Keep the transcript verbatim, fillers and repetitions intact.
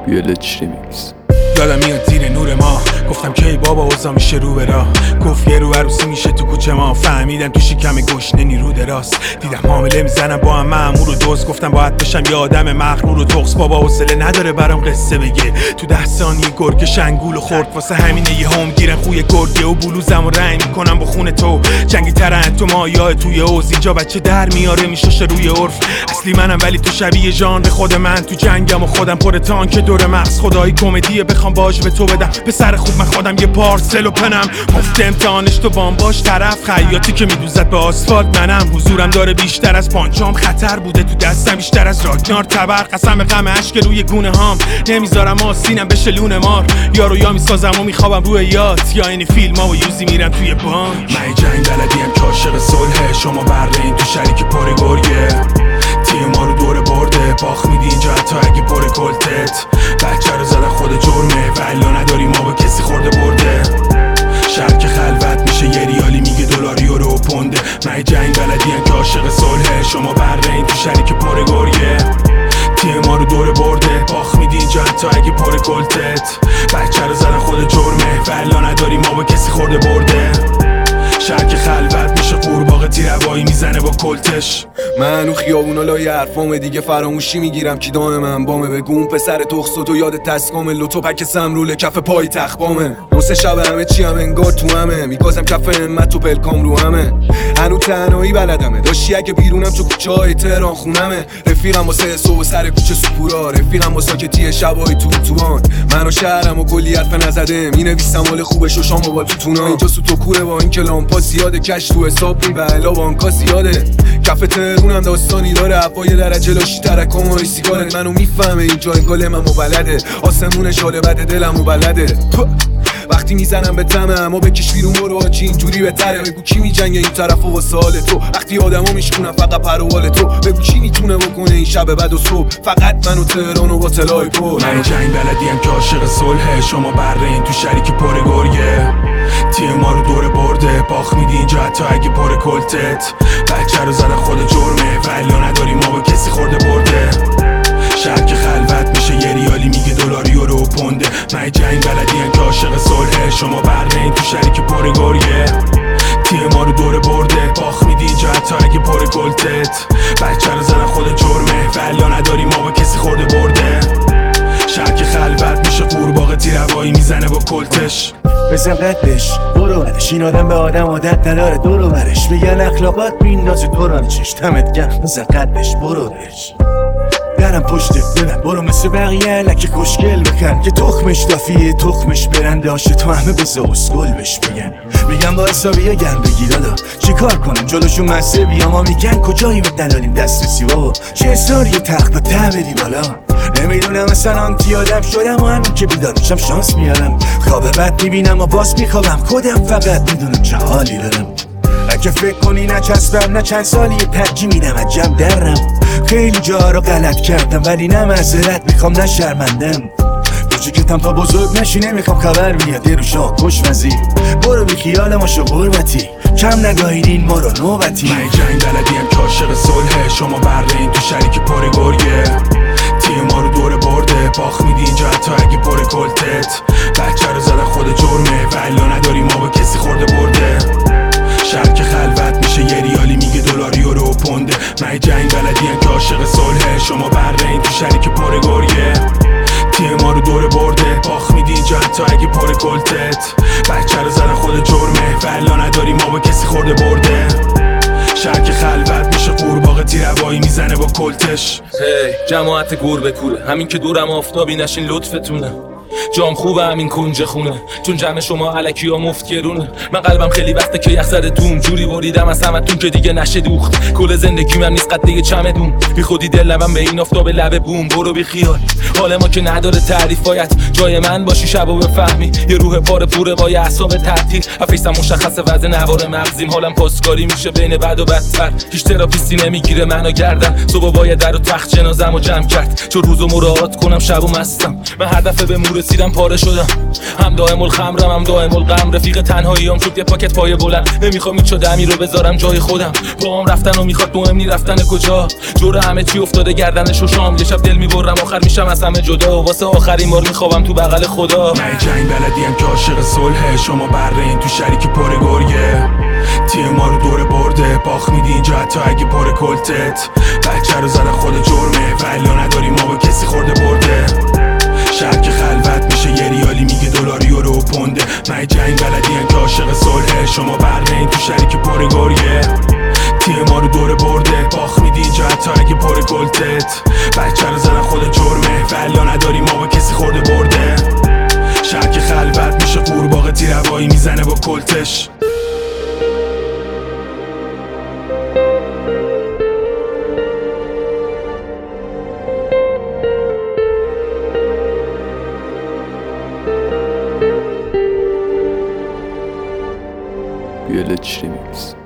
بیولوژی ریمیکس. یادم میاد زیر نور ما گفتم که ای بابا اوضاع میشه رو به راه، گفت یه رو عروسی میشه تو کوچه ما. فهمیدم تو شکم گشنه نیرو دراست، دیدم حامله میزنم با هم مأمور و دوست. گفتم باید بشم یه آدم مغرور و تخس، بابا حوصله نداره برام قصه بگه. تو ده ثانیه گرگ شنگول و خورد، واسه همینه یه هم گیرم خوی گرگه و بلوزم و رنگ میکنم با خون تو. جنگی ترن تو مایه توی اوز، اینجا بچه در میاره میشه روی عرف. اصلی منم ولی تو شبیه ژانر خود من، تو جنگم و خودم پر تانک دور مغز. خدایی کمدیه بخوام باج به تو بدم، پسر خوب من خودم یه پارسل و پنم. گفت امتحانش تو بام باش طرف، خیاطی که میدوزد به آسفالت منم. حضورم داره بیشتر از پانچام، خطر بوده تو دستم بیشتر از راگنار تبر. قسم به غم اشک روی گونه هام، نمیذارم آسینم بشه لونه مار. یارو یا میسازم و میخوابم روی یات، یا اینی فیلم ها و یوزی میرم توی بانک. من جنگ بلدیم که عاشق صلح، شما برین تو شریک پر گرگه. تیم ما رو دور برده، باخ میدی اینجا حتی اگه پر کلتت. بچه رو زدن خود جرمه، ولی نداری ما به کسی خورده برده. شهر که خلوت میشه یه ریالی میگه دلاری و رو پونده. من جنگ بلدیم که عاشق صلح، شما برین تو شریک پر گرگه. تیم ما رو دور برده، باخ میدی اینجا حتی اگه پر کلتت. بچه رو زدن خود جرمه، ولی نداری ما به کسی خورده برده. شهر که خلوت میشه قورباغه تیروایی میزنه با کلتش. من و خیابونا لای حرفامه دیگه فراموشی میگیرم کی دام من بامه. بگون پسر تخص و تو یاد تسکامه، لوتو پک سمرول کف پای تخت بامه. نص شب همه چی هم انگار تو همه، میگازم کف همت تو پلکام رو همه. هنو تنهایی بلدمه، داشتی اگه بیرونم تو کوچه های تهران خونمه. رفیقم واسه صبح سر کوچه سپورا، رفیقم واسه ساکتی شبای تو توان. من و شهرم و کلی حرف نزده، مینویسم حال خوبش و شامو با تو تونا. اینجا سو تو کوره با این کلامپا زیاده، کش تو حساب می بلا بانکا زیاده. کف تهرونم داستانی داره، هوای درجه لاشی ترکام و سیگاره. منو میفهمه اینجا انگال من مبلده، آسمونش حال بده دلم مبلده. وقتی میزنم به تمه اما بکش بیرون برو آجی اینجوری بهتره. بگو کی میجنگه این طرف و واسه حال تو، وقتی آدمو میشکنم فقط پروال تو. بگو کی میتونه بکنه این شب بعد و صبح، فقط من و تهران و با طلای پر. من جنگ بلدیم که عاشق صلح، شما برین تو شریک پر گرگه. تیم ما رو دور برده، باخ میدی اینجا حتی اگه پر کلتت. بچه رو زدن خود جرمه، ولی نداری ما به کسی خورده برده. شهر که خلوت میشه یه ریالی میگه دلاری و رو پونده. من جنگ بلدیم که عاشق صلح، شما برین تو شریک پر گرگه. تیم ما رو دور برده، باخ میدی اینجا حتی اگه پر کلتت. بچه رو زدن خود جرمه، ولی نداری ما به کسی خورده برده. شهر که خلوت میشه قورباغه تیروایی میزنه با کلتش. بزن قدش برو برش، این آدم به آدم عادت نداره دورو برش. میگن اخلاقات میندازه دوران چش، دمت گرم بزن قدش برو برش. درم پشتت ببن برو مثل بقیه لکه خوشگل بکن، که تخمش دافیه تخمش برنده هاشه تو همه بزه اسکل بش بگن. میگن با حسابیه گرم بگیر دادا چیکار کنم جلوشون مسه بیام. ما میگن کجایی به دلالیم دسترسی بابا، چه اصرار یه تخت با ته بدی بالا. نمیدونم مثلا آنتی آدم شدم و همین که بیدارشم شانس میارم. خواب بد میبینم و باز میخوابم، خودم فقط میدونم چه حالی دارم. اگه فکر کنی نچسبم نه چند سالی پرجی میدم عجم درم. خیلی جا رو غلط کردم ولی نه معذرت میخوام نه شرمندم. کوچیکتم تا بزرگ نشی نمیخوام خبر بیاد یه رو شاه خوشمزی. برو بی خیال ما شو غربتی، کم نگاهیدین ما رو نوبتی. من جنگ بلدیم که عاشق صلح، شما برین تو شریک پر گرگه. تیم ما رو دور برده، باخ میدی اینجا حتی اگه پر کلتت. بچه رو زدن خود جرمه، ولی نداری ما به کسی خورده برده. شهر که خلوت میشه یه ریالی میگه دلاری و رو پونده. من جنگ بلدیم که عاشق صلح، شما برین تو شریک پر گرگه. تیم ما رو دور برده، باخ میدی اینجا حتی اگه پر کلتت. بچه رو زدن خود جرمه، ولی نداری ما به کسی خورده برده. شهر که خلوت میشه قورباغه تیروایی میزنه با کلتش. هی جماعت گور به کوره، همین که دورم آفتابی نشین لطفتونه. جام خوبه همین کنج خونه، چون جمع شما علکی ها مفت گرونه. من قلبم خیلی وقته که یخ زده دوم، جوری بریدم از همتون که دیگه نشه دوخت. کل زندگی من نیست قد دیگه چمدون، بی خودی دل لبم به این آفتاب لبه بوم. برو بی خیال حال ما که نداره تعریف، باید جای من باشی شب و بفهمی. یه روح پاره پوره با یه اعصاب تعطیل، افیسم مشخصه وضع نوار مغزیم. حالم پاسکاری میشه بین بد و بدتر، هیچ تراپیستی نمیگیره منو گردن. صبح باید در و تخت جنازه‌مو جمع کرد، چون روزو مراعات کنم شبو مستم. من هدف به مور رسیدم پاره شدم. هم دائم الخمرم هم دائم الغم، رفیق تنهاییام شد یه پاکت پای بلند. نمیخوام هیچ دمی رو بذارم جای خودم، باهام رفتن و میخواد مهم نی رفتن کجا. جور همه چی افتاده گردنش و شام، یه شب دل میبرم آخر میشم از همه جدا، واسه آخرین بار میخوابم تو بغل خدا. من جنگ بلدیم که عاشق صلح، شما برین تو شریک پر گرگه. تیم ما رو دور برده، باخ میدی اینجا حتی اگه پر کلتت. بچه رو زدن خود جرمه، ولی نداری ما با کسی خورده برده. شهر که خلوت میشه یه ریالی میگه دلار یورو و پونده. من جنگ بلدیم که عاشق صلح، شما برین تو شریک پر گرگه. تیم ما رو دور برده، باخ میدی اینجا حتی اگه پر کلتت. بچه رو زدن خود جرمه، ولی نداری ما با کسی خورده برده. شهر که خلوت میشه قورباغه تیر هوایی میزنه با کلتش. Village Remix.